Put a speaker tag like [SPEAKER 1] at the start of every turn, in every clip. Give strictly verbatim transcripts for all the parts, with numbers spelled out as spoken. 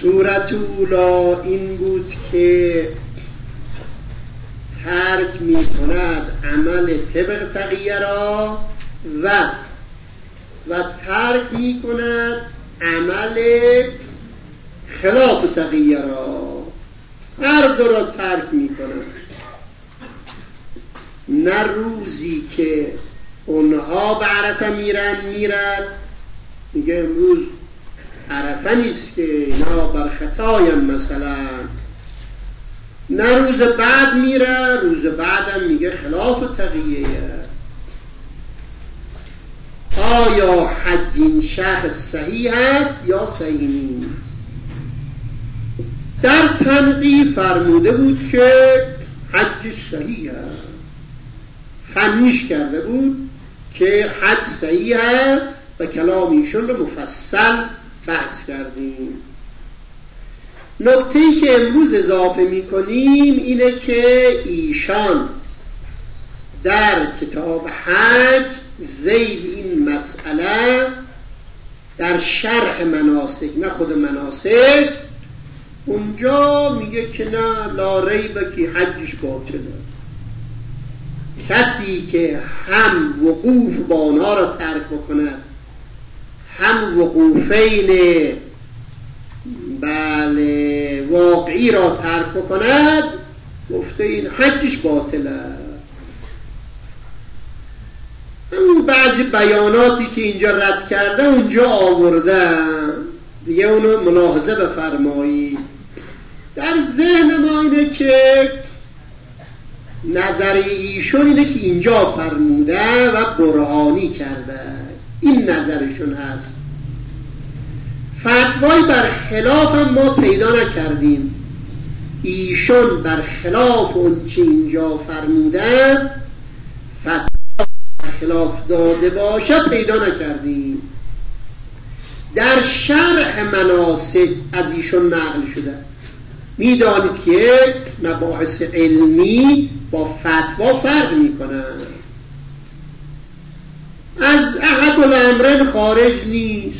[SPEAKER 1] صورت اولا این بود که ترک می کند عمل طبق تقیه را و و ترک می کند عمل خلاف تقیه را، هر دو را ترک می کند. نه روزی که اونها به عرفه میرن میرن میگه امروز عرفه نیست که اینا بر خطایم مثلا، نه روز بعد میره، روز بعدم میگه خلاف تقیه. آیا حج این شخص صحیح است یا صحیح نیست؟ در تنقیح فرموده بود که حجش صحیح است، فنیش کرده بود که حج صحیح است و کلام ایشون رو مفصل بحث کردیم. نکته‌ای که امروز اضافه می‌کنیم اینه که ایشان در کتاب حج ذیل این مسئله در شرح مناسک، نه خود مناسک، اونجا میگه که نه لا ریب که حجش باطله. کسی که هم وقوف با آنها را ترک بکند، هم وقوفین بله واقعی را ترک بکند، گفته این حجش باطله. اون بعضی بیاناتی که اینجا رد کرده اونجا آورده، دیگه اونو ملاحظه بفرمایید. در ذهن ما اینه که نظر ایشون اینه که اینجا فرموده و برهانی کرده، این نظرشون هست. فتوای بر خلاف هم ما پیدا نکردیم. ایشون بر خلاف اون چه اینجا فرمودن فتوا بر خلاف داده باشه پیدا نکردیم. در شرح مناسک از ایشون نقل شده. میدانید که مباحث علمی با فتوا فرق میکنن، از احد الامرین خارج نیست.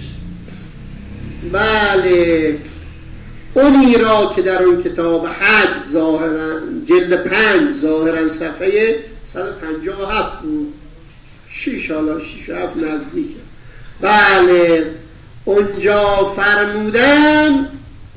[SPEAKER 1] بله اونی را که در اون کتاب حج ظاهرا جلد پنج ظاهرا صفحه صد و پنجاه و هفت بود، شیش حالا شیش و هفت نزدیکه، بله اونجا فرمودن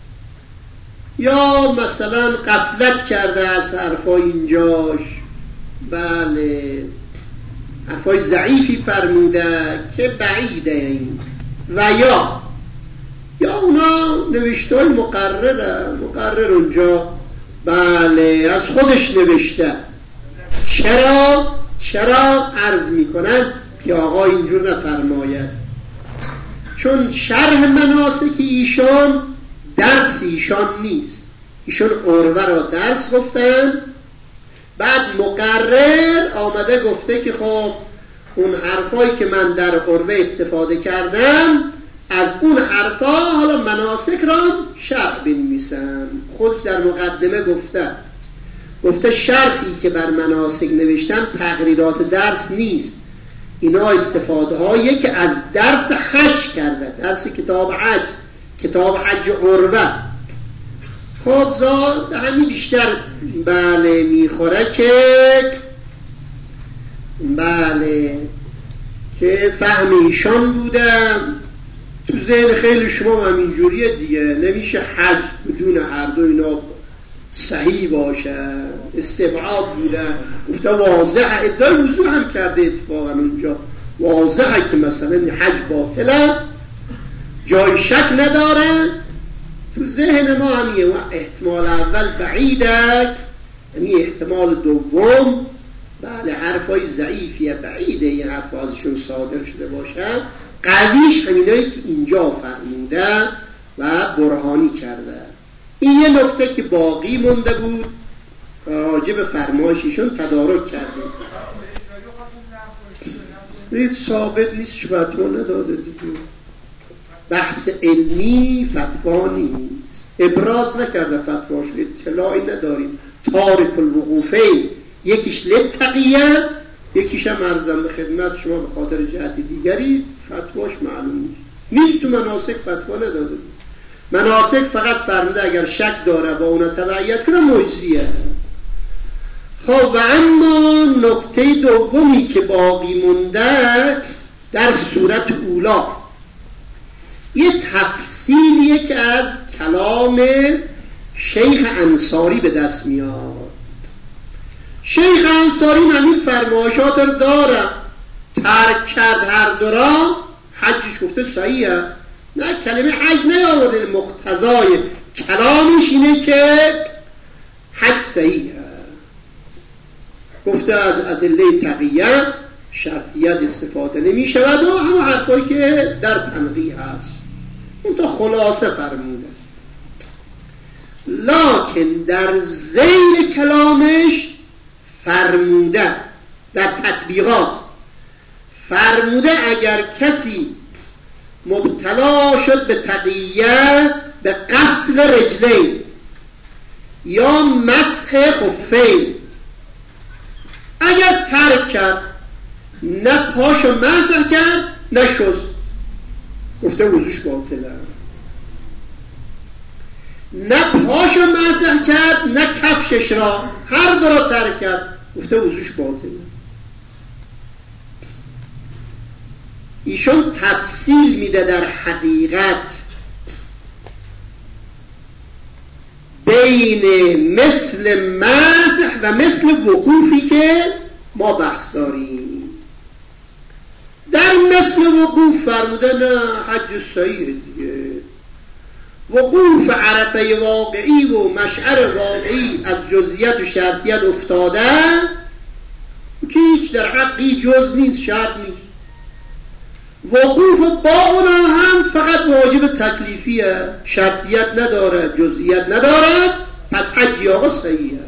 [SPEAKER 1] یا مثلا غفلت کرده از حرفای اینجاش، بله حرفای ضعیفی فرموده که بعیده این، و یا یا اونا نوشته مقرره، مقرر اونجا بله از خودش نوشته. چرا چرا عرض میکنن که آقا اینجور نفرماید؟ چون شرح مناسک ایشان درس ایشان نیست. ایشون عروه را درس گفتن، بعد مقرر آمده گفته که خب اون حرفایی که من در عروه استفاده کردم از اون حرفا حالا مناسک را شرح بنویسم. خود در مقدمه گفته گفته شرحی که بر مناسک نوشتم تقریرات درس نیست، اینا استفاده هایی که از درس حج کرده، درس کتاب حج، کتاب حج عروه. خب زاد همین بیشتر بله میخوره که بله که فهم ایشان بودم. تو ذهن خیلی شما همین جوریه دیگه، نمیشه حج بدون هر دو اینا صحیح باشه، استبعاد بوده. گفته واضحه، ادعای وضوح هم کرده اتفاقا اونجا، واضحه که مثلا حج باطله، جای شک نداره. تو ذهن ما همیه احتمال اول بعیده، یعنی احتمال دوم بله حرفای ضعیفیه، بعیده این حرف ازشون صادر شده باشه. قویش همینایی که اینجا فرموده و برهانی کرده. این یه نکته که باقی مونده بود راجع به فرمایششون تدارک کردیم. این ثابت نیست، فتوا نداده دیگه، بحث علمی فتوا نیست، ابراز نکرده فتواش، اطلاعی نداریم. تارک الوقوفین یکیش للتقیه، یکیش هم عرضم به خدمت شما به خاطر جهت دیگری فتواش معلوم نیست. نیست تو مناسک فتوا نداده. مناسک فقط فرموده اگر شک داره با اونا تبعیت کنه مجزیه. خب و اما نکته دومی که باقی مونده در صورت اولا یه تفصیلیه که از کلام شیخ انصاری به دست میاد. شیخ انصاری همین فرمایشات رو داره، ترک کرد هر دو را حجش گفته صحیحه، نه کلمه حج نیاورده، مقتضای کلامش اینه که حج صحیحه. گفته از ادله تقیه شرطیت استفاده نمی شود و همه حرفایی که در تنقیح هست اون تا خلاصه فرموده. لکن در ذیل کلامش فرموده، در تطبیقات فرموده اگر کسی مبتلا شد به تقیه به غسل رجلین یا مسح خفین، اگر ترک کرد نه پاشو مسح کرد نه شست، گفته وضوش باطله. نه پاشو مسح کرد نه کفشش را، هر دو را ترک کرد، گفته وضوش باطله. ایشون تفصیل میده در حقیقت بین مثل مسح و مثل وقوفی که ما بحث داریم. در مثل وقوف فرموده نه حج صحیح دیگه، وقوف عرفه واقعی و مشعر واقعی از جزئیات و شرطیت افتاده که هیچ در حقی جز نیست، شرط نیست. وقوف با اونا هم فقط واجب تکلیفیه، شرطیت نداره، جزئیت نداره، پس حج آقا صحیحه.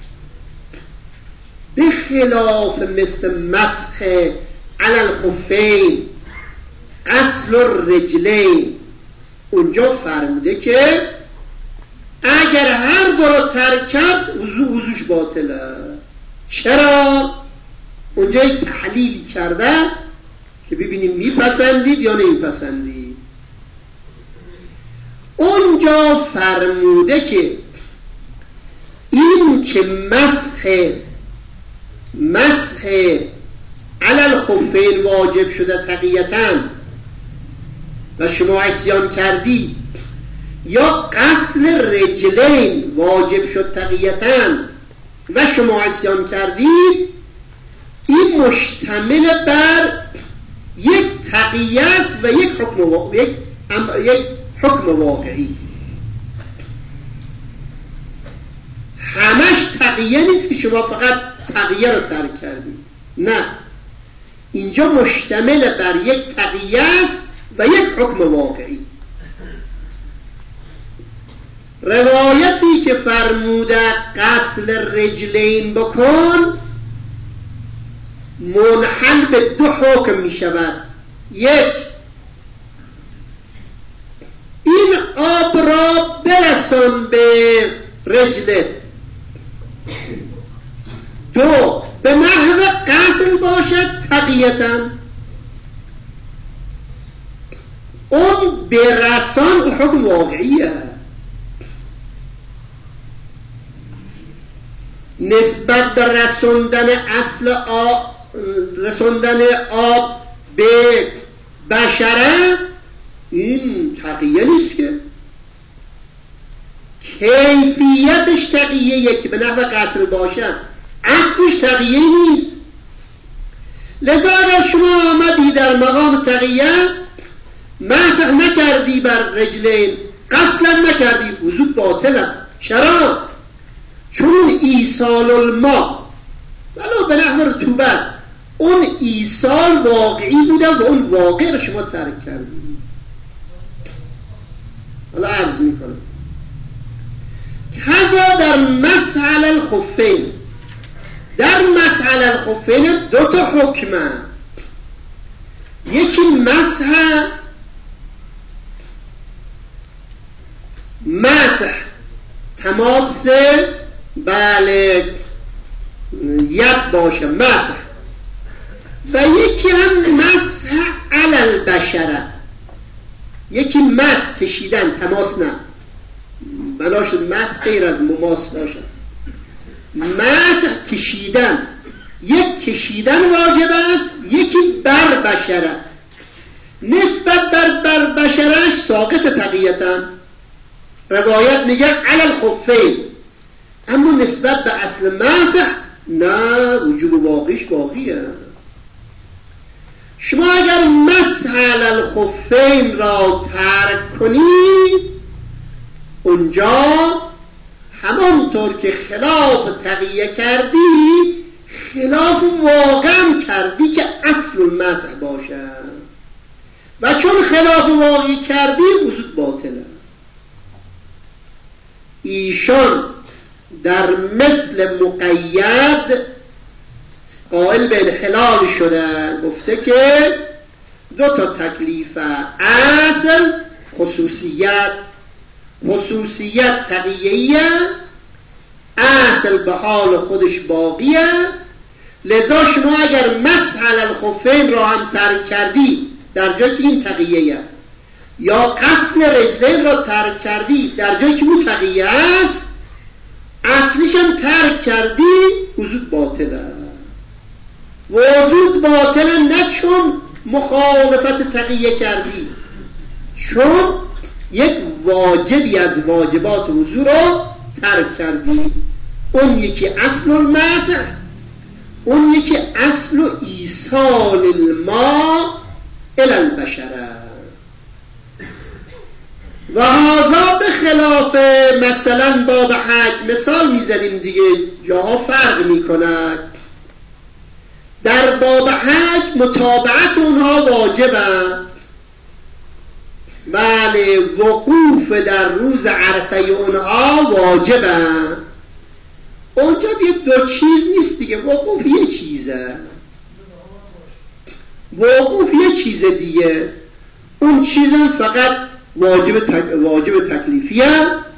[SPEAKER 1] به خلاف مثل مسح علی الخفین غسل الرجلین، اونجا فرموده که اگر هر دو را ترک کرد وضوش باطله. چرا؟ اونجا یک تحلیلی کرده که ببینیم میپسندید یا نمیپسندید. اونجا فرموده که این که مسح مسح علی الخفین واجب شده تقیتاً و شما عصیان کردی، یا غسل رجلین واجب شد تقیتاً و شما عصیان کردی، این مشتمل بر یک تقیه است و یک حکم واقعی، یک, یک حکم واقعی. همش تقیه نیست که شما فقط تقیه رو ترک کردید، نه، اینجا مشتمل بر یک تقیه است و یک حکم واقعی. روایتی که فرموده غسل رجلین بکن منحل به دو حکم می شود. یک، این آب را برسان به رجلت. دو، به محو غسل باشد تقیتاً. اون برسان حکم واقعیه، نسبت به رسوندن اصل آب، رسوندن آب به بشره، این تقیه نیست که کیفیتش تقیه که به نحو غسل باشد، اصلش تقیه نیست. لذا اگر شما آمدی در مقام تقیه مسح نکردی بر رجلین، غسل نکردی، وضو باطله. چرا؟ چون ایصال الماء ولو به نحو رطوبت، اون ایصال واقعی بوده و اون واقع رو شما ترک کردید. حالا عرض میکنم کذا در مسح علی الخفین. در مسح علی الخفین دو تا حکمه، یکی مسح مسح تماس بله ید باشه مسح، و یکی هم مسح علی البشره، یکی مس کشیدن، تماس نه، بنا شد مس غیر از مماس باشد. مس کشیدن، یک کشیدن واجب است، یکی بر بشره. نسبت بر بر بشرش ساقط تقییتن، روایت میگه علی الخفین، اما نسبت به اصل مسح نه، وجوب واقعیش باقیه. شما اگر مسح علی الخفین را ترک کنی، اونجا همانطور که خلاف تقیه کردی، خلاف واقعا کردی که اصل المسح باشد، و چون خلاف واقعی کردی وجود باطله. ایشان در مثل مقید قائل به انحلال شده، گفته که دو تا تکلیف، اصل خصوصیت، خصوصیت تقییه، اصل به حال خودش باقیه. لذا شما اگر مسح علی الخفین را هم ترک کردی در جایی که این تقییه، یا غسل رجلین را ترک کردی در جایی که اون تقییه است، اصلیش هم ترک کردی، وجود باطله. وجود باطله نه چون مخالفت تقییه کردی، چون یک واجبی از واجبات وضو را ترک کردی. اون یکی اصل المسح، اون یکی اصل ایصال الماء الی البشره. و هذا به خلاف مثلا باب حج، مثال میزنیم دیگه، جاها فرق میکند. در باب حج متابعت اونها واجبه، بله، وقوف در روز عرفه اونها واجبه. اونجا دیگه دو چیز نیست دیگه، وقوف یه چیزه، وقوف یه چیز دیگه، اون چیزم فقط واجب تک... واجب تکلیفیه.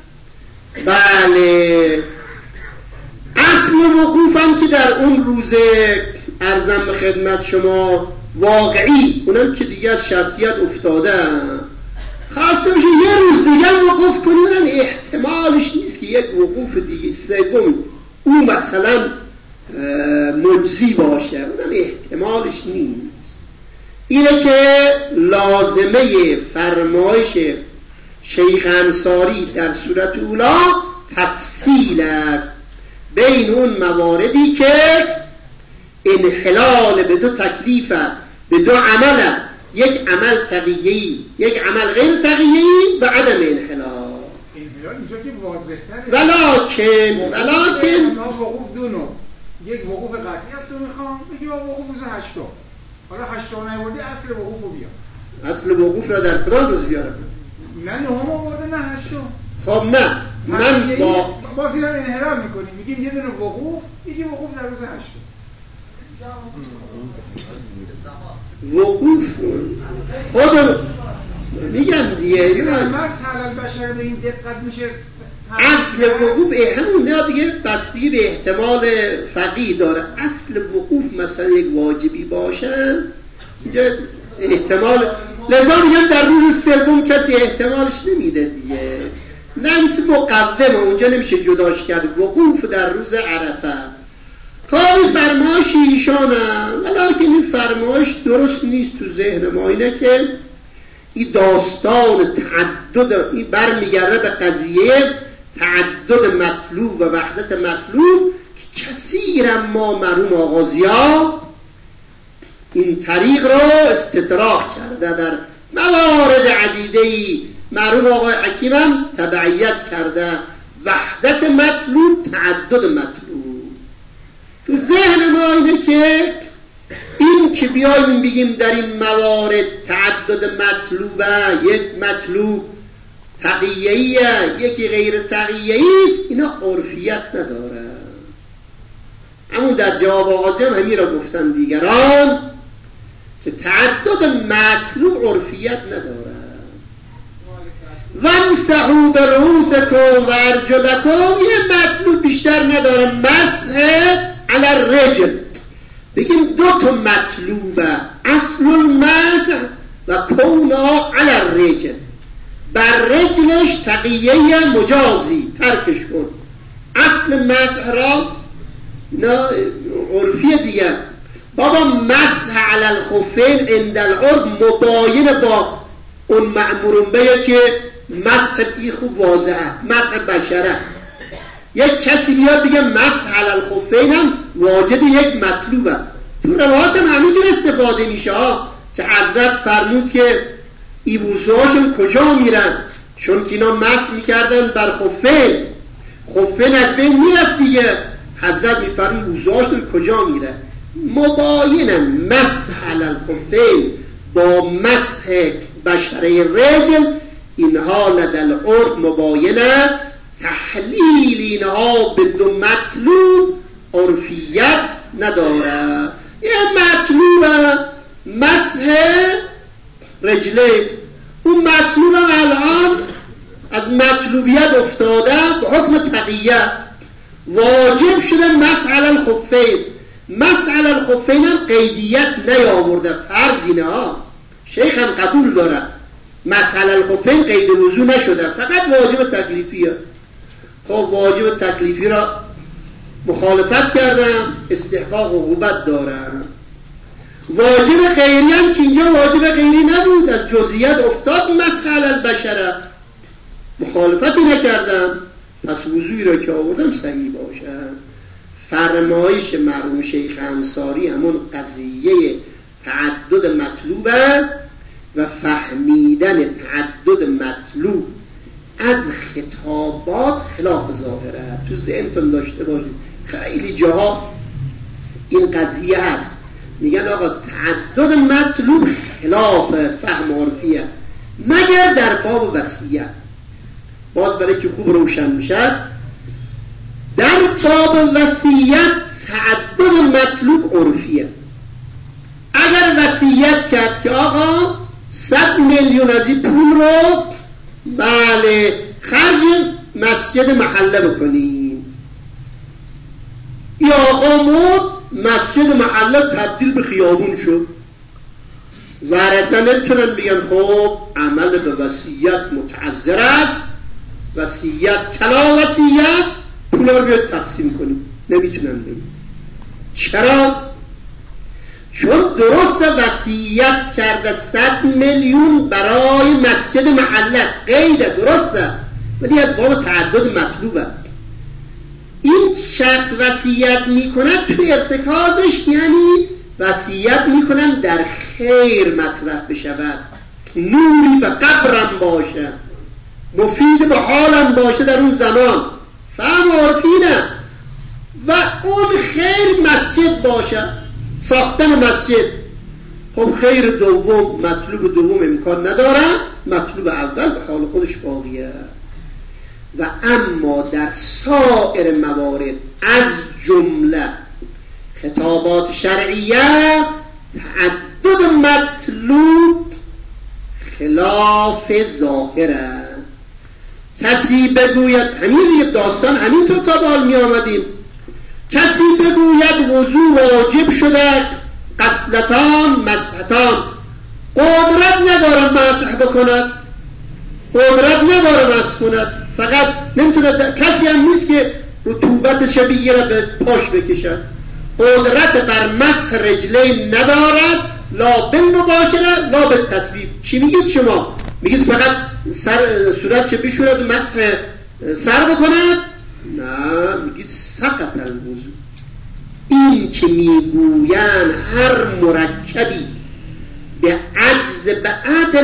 [SPEAKER 1] بله، اصل وقوفم که در اون روز ارزم به خدمت شما واقعی، اونم که دیگه از شرطیت افتاده، خاصه میشه یه روز دیگه وقوف کنی، اونم احتمالش نیست که یک وقوف دیگه سوم اون مثلا مجزی باشه، اونم احتمالش نیست. اینه که لازمه فرمایش شیخ انصاری در صورت اولا تفصیل بین اون مواردی که انحلال به دو تکلیف، به دو عمل، یک عمل تقییه‌ای، یک عمل غیر تقییه‌ای و عدم انحلال.
[SPEAKER 2] انحلال اینجا که واضح‌تره،
[SPEAKER 1] ولکن ولکن
[SPEAKER 2] وقوف دو نوع، یک وقوف قطعی هست رو میخوام بگی وقوف روز هشتم، حالا هشتم نیوردی اصل وقوف رو بیار.
[SPEAKER 1] اصل وقوف را در کدام روز بیارم؟
[SPEAKER 2] نه نهم آورده نه هشتم.
[SPEAKER 1] خب نه، من با
[SPEAKER 2] باز اینا رو انحلال میکنیم، میگیم یه دونه وقوف، یکی وقوف در روز هشتم.
[SPEAKER 1] وقوف خود میگن دیگه،
[SPEAKER 2] مسح علی البشر به این دقت میشه.
[SPEAKER 1] اصل وقوف همون دیگه بستگی به احتمال فقیه داره. اصل وقوف مثلا یک واجبی باشه، اینجا احتمال، لذا میگن در روز سوم کسی احتمالش نمیده دیگه، نفس مقدمه، اونجا نمیشه جداش کرد. وقوف در روز عرفه کاری فرمایش ایشانه، ولیکن این فرمایش درست نیست تو ذهن ما. اینه که این داستان تعدد، این برمیگرده به قضیه تعدد مطلوب و وحدت مطلوب که کثیر ما مرحوم آغازی‌ها این طریق رو استدراک کرده، در موارد عدیده‌ای مرحوم آقای حکیم هم تبعیت کرده. وحدت مطلوب، تعدد مطلوب. تو ذهن ما اینه که این که بیاییم بگیم در این موارد تعدد مطلوبه، یک مطلوب تقییه‌ایه، یکی غیر تقییه‌ای است، اینا عرفیت نداره. اما در جواب آغازی هم همین را گفتن دیگران که تعدد مطلوب عرفیت نداره. وامسحوا برؤوسکم و ارجلکم، یه مطلوب بیشتر نداره، مسح علی الرجل. بگیم دو تا مطلوبه، اصل المسح و کونا علی الرجل، بر رجلش تقیه مجازی ترکش کن. اصل مسح را نه عرفی دیگه، بابا مسح علی الخفین عند العرف مباین با اون مأمورون به که مسح بی خوب واضحه، مسح بشره. یک کسی بیاد دیگه مسح علی الخفین هم واجد یک مطلوبه. تو روایات هم همینجور استفاده میشه ها که حضرت فرمود که ایبوزهاشون کجا میرن، چون که اینا مسح میکردن بر خفین، خفین از بین میرفت دیگه. حضرت میفرمود بوزهاشون کجا میرن، مباینن مسح علی الخفین با مسح بشره رجل، اینها لدل عرف مباینه، تحلیل اینها به دو مطلوب عرفیت نداره. یه مطلوب مسح رجله، اون مطلوب الان از مطلوبیت افتاده به حکم تقیه، واجب شده مسح علی الخفین. مسح علی الخفین هم قیدیت نیاورده، فرضی نه ها، شیخ هم قبول داره مسح علی الخفین قید وضو نشده، فقط واجب تکلیفیه. خب واجب تکلیفی را مخالفت کردم، استحقاق عقوبت دارم. واجب غیری هم که اینجا واجب غیری نبود، از جزئیات افتاد مسح علی البشره، مخالفتی نکردم، پس وضوعی را که آوردم صحیح باشد. فرمایش مرحوم شیخ انصاری همون قضیه تعدد مطلوبه و فهمیدن تعدد مطلوب از خطابات خلاف ظاهره. تو ذهنتون داشته باشید خیلی جاها این قضیه هست، میگن آقا تعدد مطلوب خلاف فهم عرفیه مگر در باب وصیت. باز برای که خوب روشن میشه، در باب وصیت تعدد مطلوب عرفیه. اگر وصیت کرد که آقا صد میلیون از این پول رو بله خرج مسجد محله بکنیم، یا آقا مرد مسجد محله تبدیل به خیابون شد، ورثه نمیتونن بگن خب عمل به وصیت متعذر است، وصیت کلا وصیت پولا رو بیاد تقسیم کنیم، نمیتونن بگن. چرا؟ چون درست وصیت کرده صد میلیون برای مسجد محله قیده، درسته، ولی از باب تعدد مطلوبه. این شخص وصیت میکنه تو ارتکازش یعنی وصیت میکنن در خیر مصرف بشود، نوری به قبرم باشه، مفید به حالم باشه در اون زمان، فهم عرفینه، و اون خیر مسجد باشه، ساختن مسجد. خب خیر دوم مطلوب دوم امکان نداره، مطلوب اول به حال خودش باقیه. و اما در سایر موارد از جمله خطابات شرعیه تعدد مطلوب خلاف ظاهره. کسی بگوید، همین داستان همینطور تا بال می آمدیم، کسی بگوید وضو واجب شده غسلتان مسحتان، قدرت ندارم مسح بکند، قدرت ندارم مسح کند، فقط نمیتونه، کسی هم نیست که رطوبت شبیه را به پاش بکشد، قدرت بر مسح رجلین ندارد، لا بالمباشره لا بالتصویب. چی میگید شما؟ میگید فقط سر صورت چه بشورد و مسح سر بکند؟ نه، میگید سقط الوضو. این که میگوین هر مرکبی به عجز بعد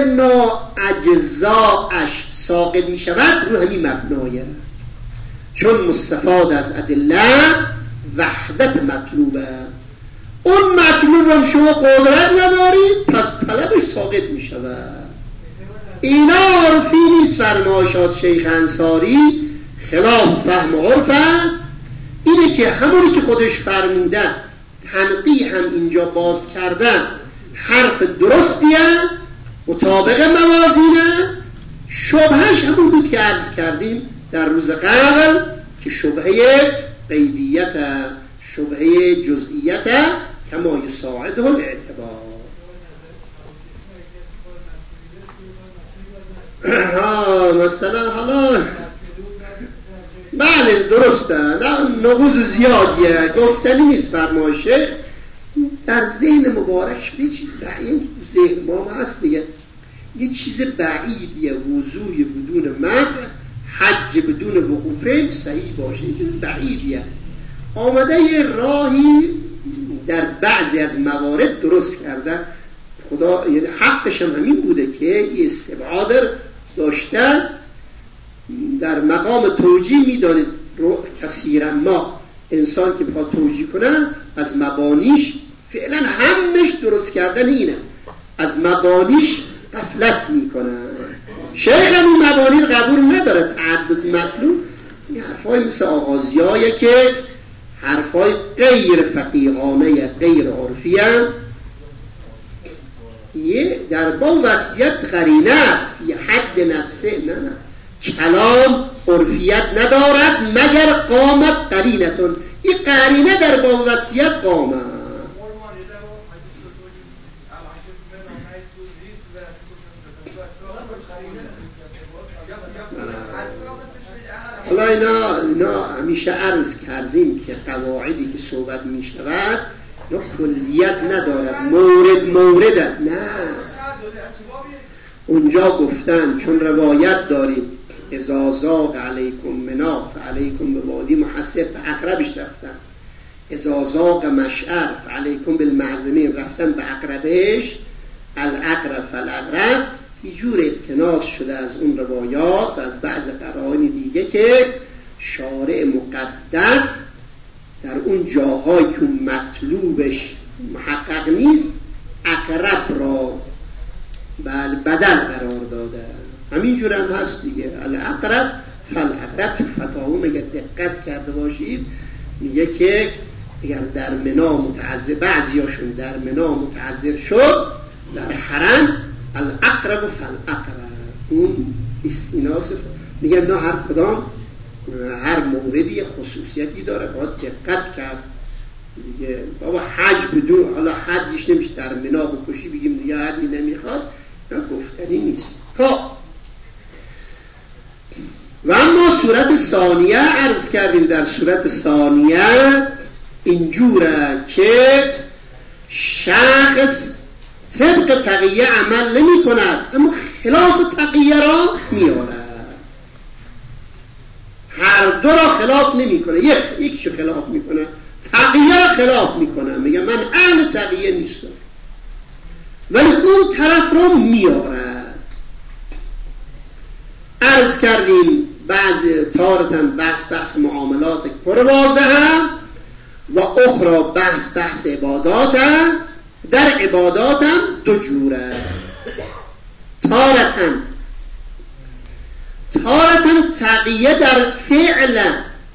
[SPEAKER 1] نااجزاش ساقط میشود رو همین مبنایه، چون مستفاد از ادله وحدت مطلوبه. اون مطلوب هم شما قدرت نداری، پس طلبش ساقط میشود. اینا عرفی نیست، فرمایشات شیخ انصاری خلاف فهم عرفه. اینه که همونی که خودش فرموده تنقیح هم اینجا باز کردن حرف درستیه، مطابق موازینه. شبهش همون بود که عرض کردیم در روز قبل که شبهه غیبیت، شبهه جزئیت کما یساعده الاعتبار. ها مثلا حالا بله درسته، نبوز زیادیه، گفتنی نیست فرمایشه. در ذهن مبارک یه چیز بعید تو ذهن ما هست دیگه، یه چیز بعیدیه، وضوی بدون مزح، حج بدون وقوفه صحیح باشه، یه چیز بعیدیه. آمده یه راهی در بعضی از موارد درست کرده، خدا یعنی حقش هم همین بوده که یه استبعاد داشته. در مقام توجیه میدانید کثیرا ما انسان که بخواد توجیه کنه از مبانیش فعلا همش درست کردن اینه، از مبانیش غفلت میکنه. شیخ هم این مبانی قبول نداره، تعدد مطلوب. این حرفای مثل آغازیایه که حرفای غیر فقیهانه غیر عرفیه. یه در با وصیت قرینه است، یه حد نفسه. نه نه کلام عرفیت ندارد مگر قامت قرینتون، این قرینه در با وصیت قامه. حالا اینا, اینا همیشه عرض کردیم که قواعدی که صحبت می شود اینا کلیت ندارد، مورد مورد نه. اونجا گفتن چون روایت داریم اذا زاغ علیکم منا فعلیکم بوادی محصر، به عقربش رفتن. اذا زاغ مشعر فعلیکم بالمعزمین، رفتن به عقربش، العقرب فالعقرب. یه جور اقتناص شده از اون روایات و از بعض قرائن دیگه که شارع مقدس در اون جاهایی که مطلوبش محقق نیست عقرب را بل بدل قرار داده. همینجور هم هست دیگه، العقرب فالعقرب. تو فتاوی اگر دقت کرده باشید میگه که اگر در منا متعذر، بعضیاشون در منا متعذر شد در حرم العقرب فالعقرب، اون استیناس میگن نه هر کدام هر موردی خصوصیتی داره، باید دقت کرد دیگه. بابا حج بدون، حالا حجش نمیشه در منا بکشی بگیم دیگه حجی نمیخواد، نه گفتنی نیست. خب و اما صورت ثانیه عرض کردیم، در صورت ثانیه اینجوره که شخص طبق تقیه عمل نمی کند اما خلاف تقیه را میارد. هر دو را خلاف نمی کنه، یک یکشو خلاف میکنه، تقیه را خلاف میکنه، میگه من اهل تقیه نیستم، ولی اون طرف را میارد. عرض کردیم بعض تارتن بحث بحث معاملات پر واضحه و اخرى بحث بحث عبادات. در عبادات هم دو جوره، تارتن تارتن تقیه در فعل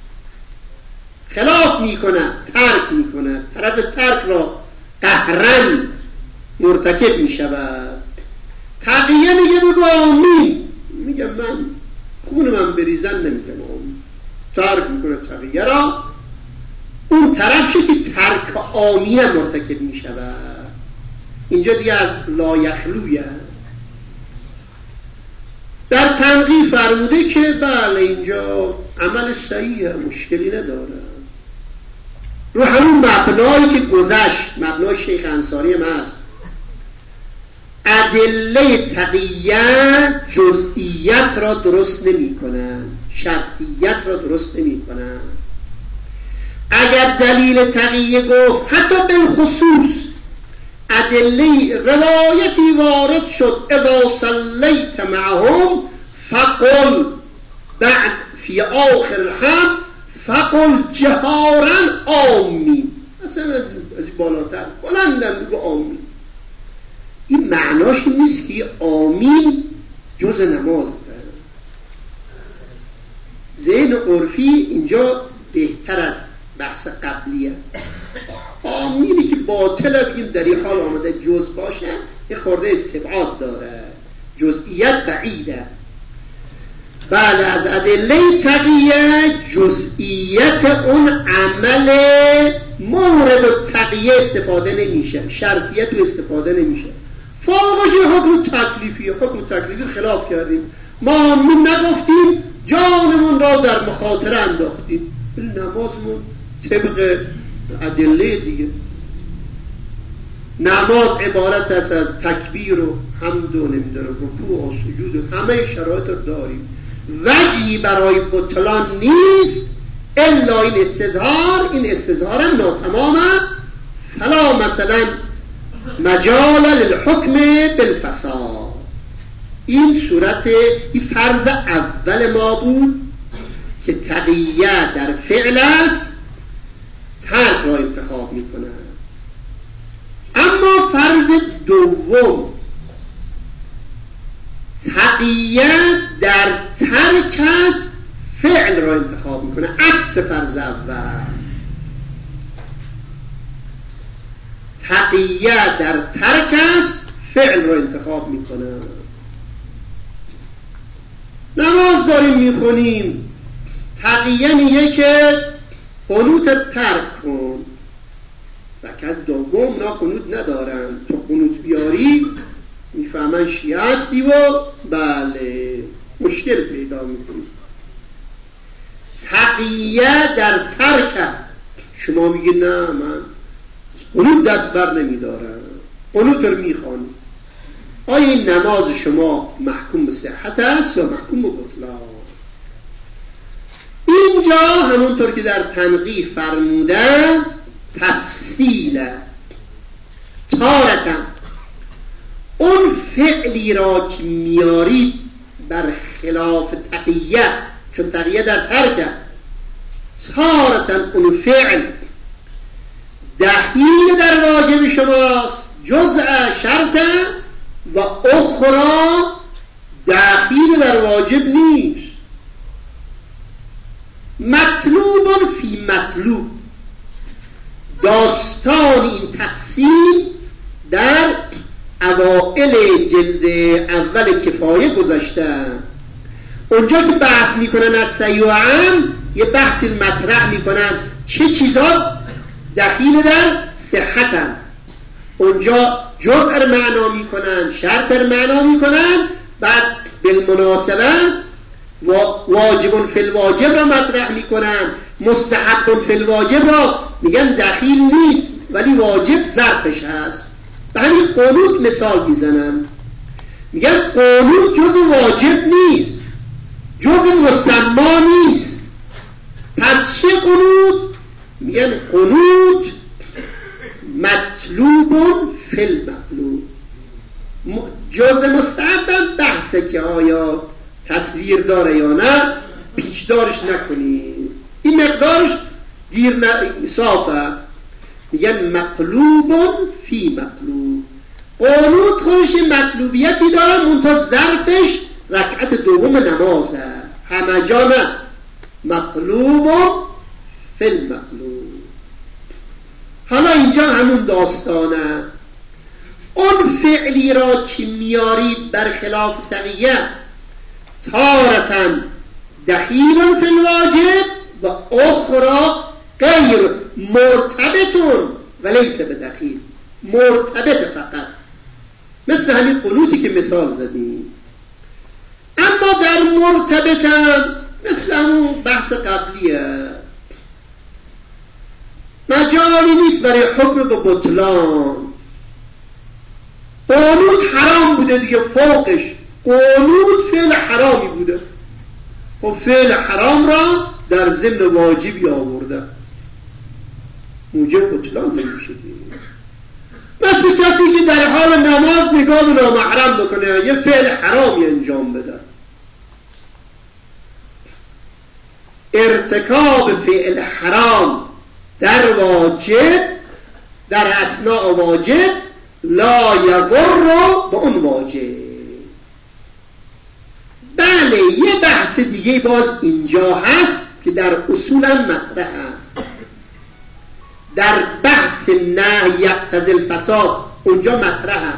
[SPEAKER 1] خلاف میکنه، ترک میکنه، طرف ترک را قهرن مرتکب میشود. تقیه میگه بگو آمین، میگه من خون من بریزن نمیگم آمین، ترک میکنه تقیه را. اون طرف شو که ترک آمین مرتکب میشود. اینجا دیگه از لایخلویه. در تنقیح فرموده که بله اینجا عمل صحیحه، مشکلی نداره، رو همون مبنایی که گذشت، مبنای شیخ انصاری هم هست. ادله تقیه جزئیت را درست نمی کنن، شرطیت را درست نمی کنن. اگر دلیل تقیه گفت حتی بالخصوص ادله روایتی وارد شد اذا صلیت معهم فقل بعد فی آخر هم فقل جهارا آمین، اصلا از بالاتر بلندم بگو آمین. این معناش نیست که آمین جز نماز داره. ذهن عرفی اینجا بهتر از بحث قبلیه. آمینی که باطله بگیم در این حال آمده جز باشه یه خورده استبعاد داره، جزئیت بعیده. بله از ادله تقیه جزئیت اون عمل مورد تقیه استفاده نمیشه، شرطیت رو استفاده نمیشه. فوقش حکم تکلیفی، حکم تکلیفی خلاف کردیم، ما نگفتیم جانمون را در مخاطره انداختیم. نمازمون طبق ادله دیگه. نماز عبارت است از تکبیر و حمد و نمیدونم رکوع و سجود و همه شرایط رو داریم. وجهی برای بطلان نیست الا این استظهار. این استظهار ناتمامه. فلا مثلا مجال للحکم بالفساد. این صورت، این فرض اول ما بود که تقیه در فعل است، ترک را انتخاب می کنند. اما فرض دوم تقیه در ترک است، فعل را انتخاب می کنه، عکس فرض اول. تقیه در ترک است، فعل را انتخاب می کنه. نماز داریم می خونیم، تقیه میگه که قنوت ترک کن. رکعت دوم نا قنوت ندارن، تو قنوت بیاری میفهمن شیعه هستی و بله مشکل پیدا میکنی. تقیه در ترک، شما میگی نه من قنوت دست بر نمیدارم، قنوت رو میخوانی. آیا این نماز شما محکوم به صحت است یا محکوم به بطلان؟ اینجا همونطور که در تنقیح فرمودن تفصیل تارتا اون فعلی را که میارید بر خلاف تقیه، چون تقیه در ترکه، تارتا اون فعل دخیل در واجب شماست جزء شرطه و اخرى دخیل در واجب نیست. مطلوب فی مطلوب. داستان این تقسیم در اوائل جلد اول کفایه گذاشته. اونجا که بحث میکنن از صحیح و عام، یه بحثی مطرح میکنن چه چیزا دخیل در صحتن. اونجا جزء رو معنا میکنن، شرط رو معنا میکنن، بعد بالمناسبه واجب فی الواجب را مطرح میکنن، مستحب فی الواجب را میگن دخیل نیست ولی واجب ظرفش هست. به همین قنوت مثال میزنن، میگن قنوت جز واجب نیست، جز مسما نیست. پس چه قنوت؟ میگن قنوت مطلوب فی المطلوب. جز مستحب بحثه که آیا تصویر داره یا نه، پیچدارش نکنید، این مقدارش گیر صافه. میگن مطلوب فی مطلوب. قنوت خودش مطلوبیتی داره، منتها ظرفش رکعت دوم نمازه، همه جا نه. مطلوب فی المطلوب. حالا اینجا همون داستانه. اون فعلی را که میارید برخلاف تقیه تارتن دخیل فی الواجب و اخرى غیر مرتبطون و لیس بدخیل، مرتبط فقط، مثل همین قنوتی که مثال زدیم. اما در مرتبطن مثل همون بحث قبلیه، مجالی نیست برای حکم به بطلان. قنوت حرام بوده دیگه، فوقش قنوت فعل حرامی بوده، خب فعل حرام را در ضمن واجبی آورده، موجب بطلان نمیشه دیگه. مثل کسی که در حال نماز نگاه به نامحرم بکنه، یه فعل حرامی انجام بده. ارتکاب فعل حرام در واجب، در اثناء واجب، لا یضر به اون واجب. بله یه بحث دیگه باز اینجا هست که در اصولا مطرحه، در بحث نهی یقتضی الفساد اونجا مطرحه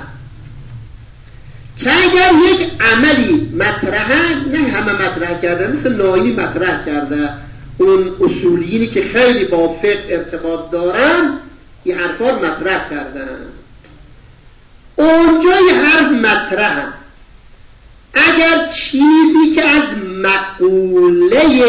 [SPEAKER 1] که اگر یک عملی مطرحه، نه همه مطرح کرده، مثل ناینی مطرح کرده، اون اصولیینی که خیلی با فقه ارتباط دارن این حرفا مطرح کردن. اونجای حرف مطرح هم. اگر چیزی که از مقوله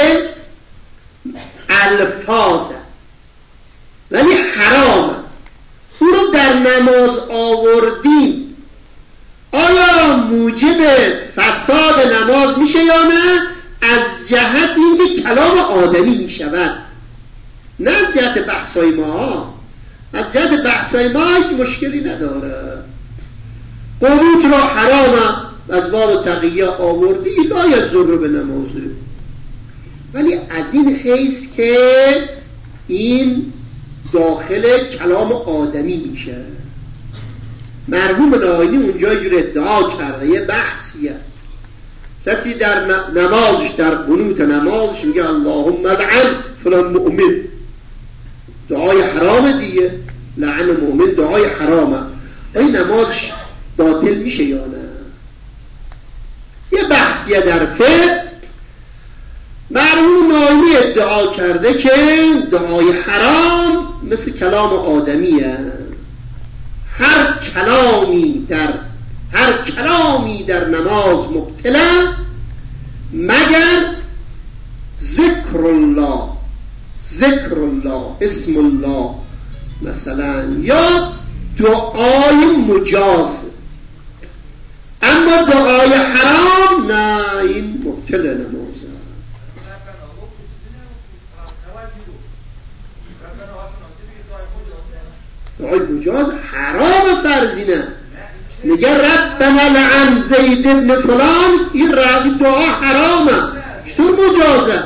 [SPEAKER 1] الفاظ ولی حرامه او رو در نماز آوردیم، آیا موجب فساد نماز میشه یا نه؟ از جهت اینکه کلام آدمی میشود، نه از جهت بحثای ما. از جهت بحثای ما هیچ مشکلی نداره. قنوت را حرامه از باب تقیه آوردی، لا یضر به نمازه، ولی از این حیث که این داخل کلام آدمی میشه. مرحوم ناینی اونجا جور ادعا کرده، یه بحثیه. کسی در نمازش، در قنوت نمازش میگه اللهم لعن فلان مؤمن، دعای حرام دیگه، لعن مؤمن دعای حرامه، این نمازش باطل میشه یا نه؟ یه بحثیه در فقه. مرحوم ناینی ادعا کرده که دعای حرام مثل کلام آدمیه. هر کلامی در هر کلامی در نماز مبتلا مگر ذکر الله، ذکر الله، اسم الله مثلا، یا دعای مجاز. اما دعای حرام نه، این مبتلا نمازه. دعای مجاز حرام فرضی نه. میگه ربنا لعن زید ابن فلان، این رقی دعا حرامه، چطور مجازه؟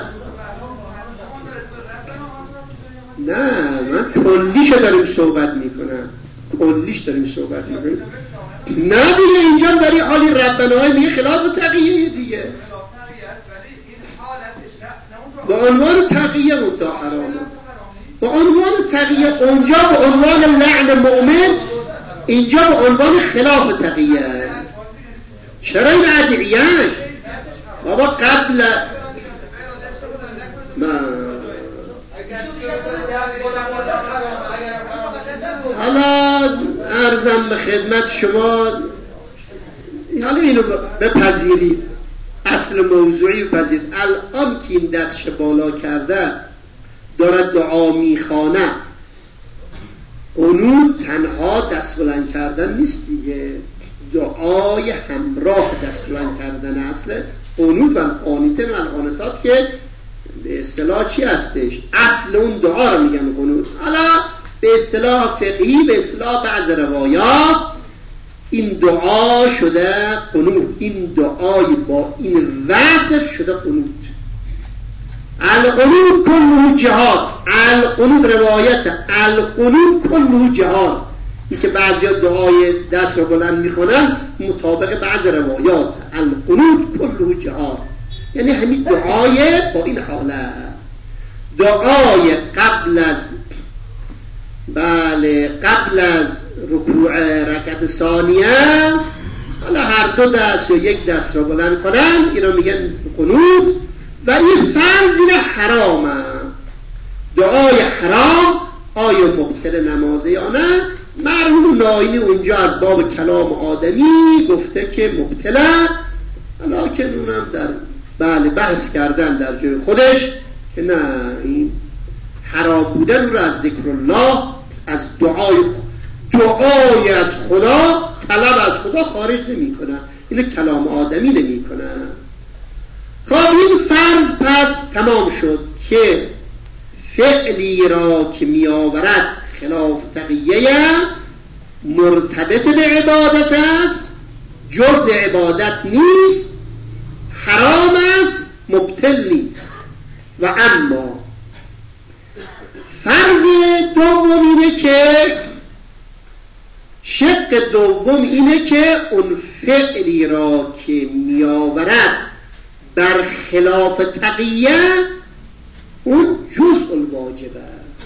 [SPEAKER 1] نه، من کلیش داریم صحبت میکنم، کلیش داریم صحبت میکنم. نه دیگه اینجا داری حالی ربنا های میگه خلاف تقیه دیگه، با عنوان تقیه منطقه حرامه، با عنوان تقیه. اونجا با عنوان لعن مؤمن، اینجا با عنوان خلاف تقیه. چرا این ادعیهش؟ بابا قبل ما حالا عرضم به خدمت شما، حالا اینو بپذیرید، اصل موضوعی بپذیرید. الان که این دستش بالا کرده دارد دعا میخوانه، قنوت تنها دست بلند کردن نیست دیگه، دعای همراه دست بلند کردن. اصل قنوت و القانیتین و القانتات که به اصطلاح چی هستش؟ اصل اون دعا رو میگن قنوت. حالا به اصطلاح فقهی، به اصطلاح بعض روایات، این دعا شده قنوت، این دعای با این وصف شده قنوت. القنوت کله جهاد، القنوت روایت القنوت کله جهاد، این که بعضی دعای دست رو بلند میخونن مطابق بعض روایات، القنوت کله جهاد، یعنی همین دعای با این حالت، دعای قبل از بله قبل از رکوع رکعت ثانیه، حالا هر دو دست یا یک دست رو بلند کنن، این رو میگن قنوت. و این فرض حرامه. دعای حرام آیا مبتل نمازه یا نه؟ مرحوم ناینی اونجا از باب کلام آدمی گفته که مبتله، لکن اونم در بله بحث کردن در جای خودش که نه، این حرام بودن رو از ذکر الله، از دعای دعای از خدا، طلب از خدا خارج نمی کنن، اینو کلام آدمی نمی کنن. خب این فرض پس تمام شد که فعلی را که می آورد خلاف تقیه مرتبط به عبادت است، جز عبادت نیست، حرام است، مبتل نیست. و اما فرض دوم اینه که شق دوم اینه که اون فعلی را که می آورد بر خلاف تقیه اون جزء الواجبه.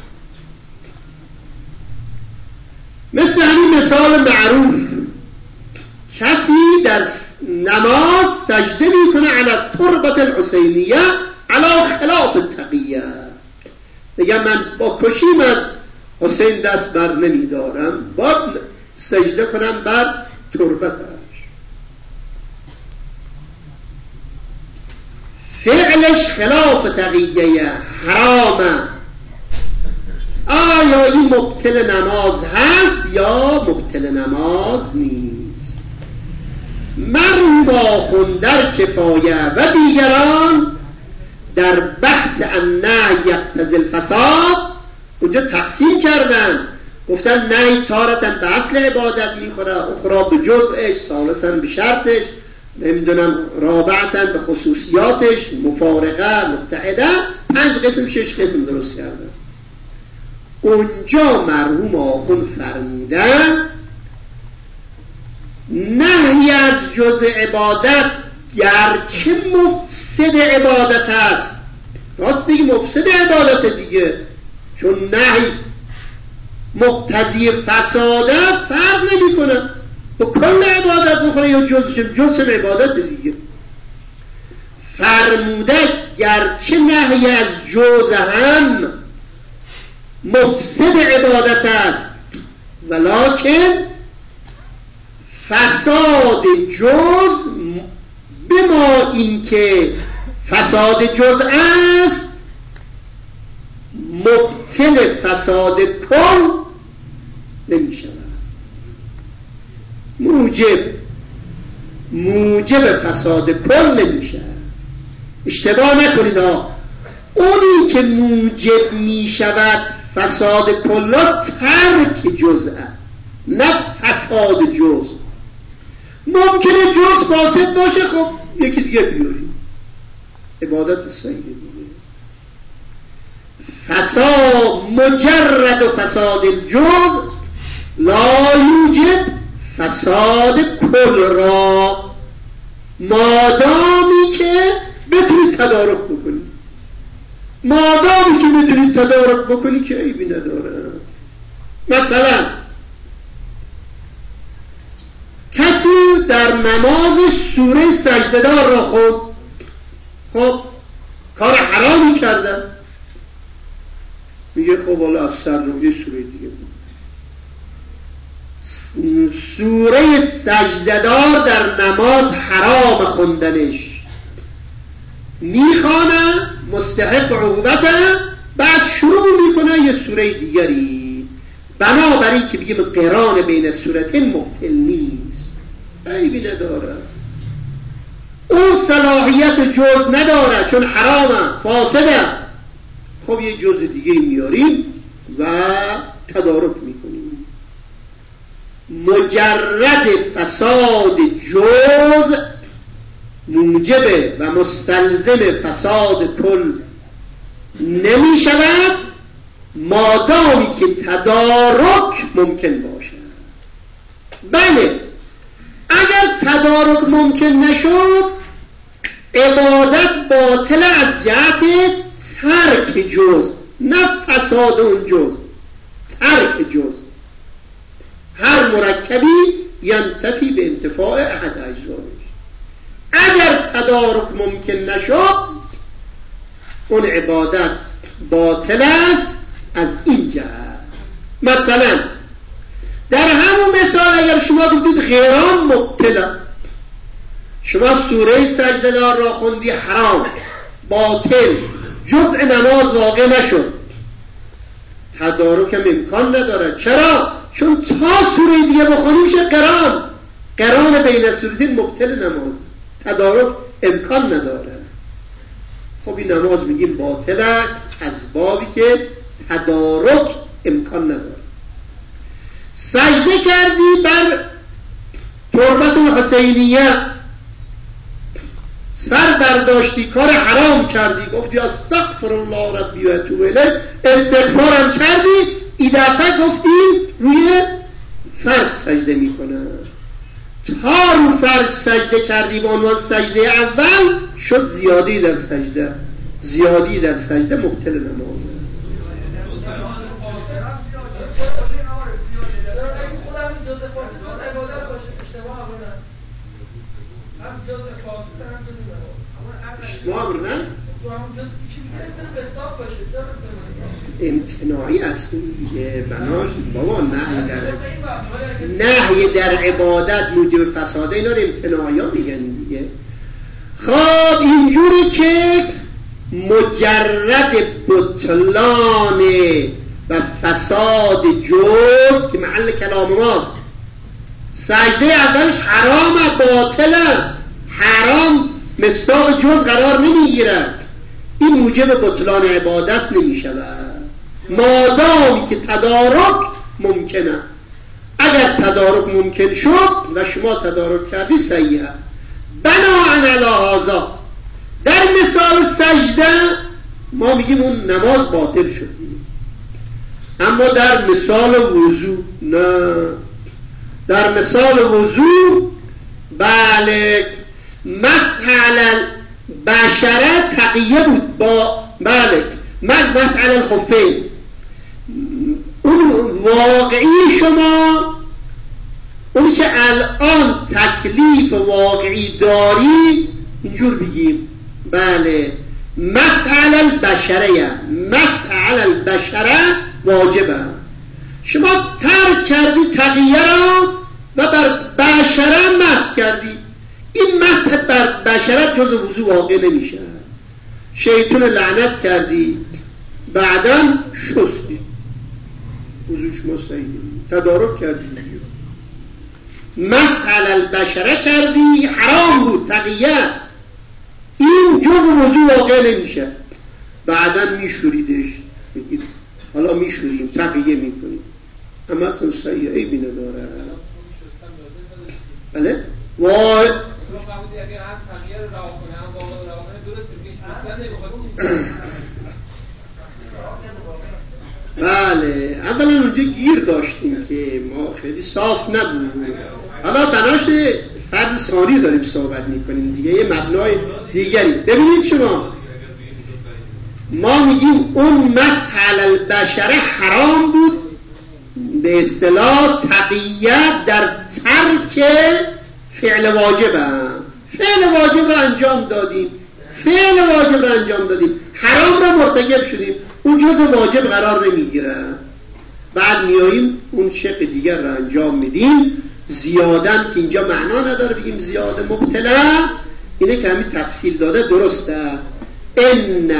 [SPEAKER 1] مثل همین مثال معروف، کسی در نماز سجده میکنه علی تربت الحسینیه علی خلاف تقیه، دیگه من با کشیم از حسین دست بر نمیدارم، با سجده کنن بر تربتش. فعلش خلاف تقیه حرامه. آیا این مبطل نماز هست یا مبطل نماز نیست؟ مرحوم آخوند در کفایه و دیگران در بحث النهی یقتضی الفساد اونجا تقسیم کردن، گفتن نهی تارتاً به اصل عبادت میخوره، اخرى به جزءش، ثالثاً به شرطش، نمیدونم رابعتاً به خصوصیاتش، مفارقه، متحده، پنج قسم شش قسم درست کردن. اونجا مرحوم آخوند فرمودن نهی از جزء عبادت گرچه مفسد عبادت است، راست دیگه مفسد عبادت دیگه، چون نهی مقتضی فساده فرق نمی کنه با کل عبادت بخوره یا جزء جزء عبادت دیگه. فرموده گرچه نهی از جزء هم مفسد عبادت است ولکن فساد جز بما این که فساد جز است مبطل فساد کل نمی شود. موجب موجب فساد کل نمی شود. اشتباه نکنید ها، اونی که موجب می شود فساد کلا ترک جزء نه فساد جز. ممکنه جز فاسد باشه، خب یکی دیگه بیاریم، عبادت صحیح دیگه. فساد مجرد و فساد الجز لا یوجب فساد کل را، مادامی که بتونی تدارک بکنی، مادامی که بتونی تدارک بکنی که عیبی نداره. مثلا کسی در نماز سوره سجده‌دار را خود خب کار حرامی کرده، میگه خب والا از سرنوی سوره دیگه بود. سوره سجده‌دار در نماز حرام خوندنش، میخوانه مستحق عقوبته، بعد شروع میکنه یه سوره دیگری، بنابراین که بگیم قران بین سورتین مبطل نیست، عیبی نداره. اون صلاحیت جز نداره چون حرامه فاسده، خب یه جز دیگه میاریم و تدارک میکنیم. مجرد فساد جز موجب و مستلزم فساد کل نمی شود مادامی که تدارک ممکن باشد. بله اگر تدارک ممکن نشد عبادت باطل از جهت ترک جز نه فساد اون جز، ترک جز. هر مرکبی ینتفی به انتفاع احد اجزایش. اگر تدارک ممکن نشد اون عبادت باطل است از این جهت. مثلا در همون مثال اگر شما بگید غیران مبطل، شما سوره سجده‌دار را خوندی حرام باطل جزء نماز واقع نشد، تدارک هم امکان نداره. چرا؟ چون تا سوره دیگه بخونی میشه قران، قران بین سورتین مبطل نماز، تدارک امکان نداره. خب این نماز میگیم باطله از بابی که تدارک امکان نداره. سجده کردی بر تربت الحسینیه، سر برداشتی کار حرام کردی، گفتی استغفر الله ربی و اتوب الیه، استغفارم کردی، این دفعه گفتی روی فرض سجده میکنه. تا رو فرض سجده کردی به عنوان سجده اول شد زیادی در سجده، زیادی در سجده مبطل نمازه. اشتباه نه؟ امتناعی هستیم دیگه. بناش بابا نهی در نهی در عبادت موجب فساده، اینا رو امتناعی ها میگن دیگه. خب اینجوری که مجرد بطلان و فساد جز که محل کلام ماست، سجده اولش حرام و باطله، حرام مصداق جز قرار نمیگیرد، این موجب بطلان عبادت نمیشود مادامی که تدارک ممکنه. اگر تدارک ممکن شد و شما تدارک کردی صحیحه. بناء علی هذا در مثال سجده ما میگیم اون نماز باطل شد، اما در مثال وضو نه. در مثال وضو بله مسح علی البشره تقیه بود با بله مسح علی الخفین. اون واقعی شما اونی که الان تکلیف واقعی داری اینجور بگیم بله مسح علی البشره، مسح علی البشره واجبه. شما ترک کردی تقیه را و بر بشره مسح کردی، این مسح بر بشره جز وضو واقع نمیشه. شیطان لعنت کردی بعدا شستی، وضو شما صحیح تدارک کردی. مسح علی البشره کردی حرام بود تقیه است، این جز وضو واقع نمیشه. بعدا میشوریدش، حالا میشوریم تقیه میکنیم، اما تو صحیح عیبی نداره. بله وای بله اولا اونجا گیر داشتیم که ما خیلی صاف نبود. حالا بناش فرد ثانی داریم صحبت میکنیم دیگه، یه مبنای دیگری. ببینید شما ما میگیم اون مسح علی البشره حرام بود به اصطلاح تقیه در ترک فعل واجبه. فعل واجب رو انجام دادیم، فعل واجب رو انجام دادیم، حرام رو مرتکب شدیم، اون جز واجب قرار نمیگیره. بعد میاییم اون شق دیگر رو انجام میدیم. زیادن که اینجا معنا نداره بگیم زیاده مبتلا، اینه که همین تفصیل داده درسته. ان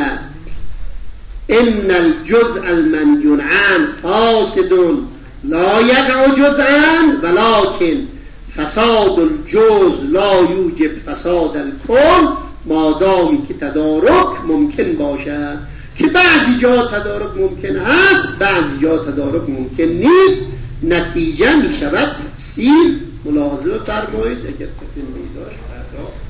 [SPEAKER 1] ان الجزء المنهی عنه فاسد لا یقع جزءا ولكن فساد الجزء لا یوجب فساد الکل، مادامی که تدارک ممکن باشه، که بعضی جا تدارک ممکن هست بعضی جا تدارک ممکن نیست. نتیجه می شود تفصیل ملاحظه فرمایید اگر کسی می داشت فردا